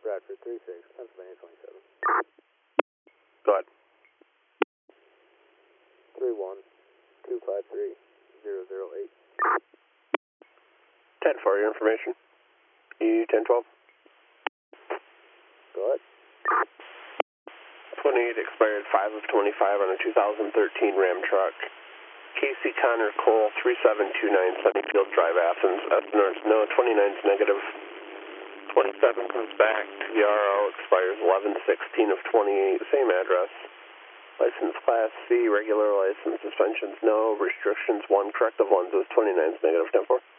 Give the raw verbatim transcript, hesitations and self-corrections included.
Stratford three six, Pennsylvania twenty-seven. Go ahead. three one two five three zero zero eight. ten for your information. E ten twelve. Go ahead. twenty-eight expired five of twenty-five on a two thousand thirteen Ram truck. Casey Connor Cole three seven two nine Sunnyfield Drive, Athens. Estimates no, twenty-nine's negative. twenty-seven comes back. T R O expires eleven sixteen of twenty-eight. Same address. License class C, regular license. Suspensions no. Restrictions one. Corrective lenses twenty-nine's negative ten four.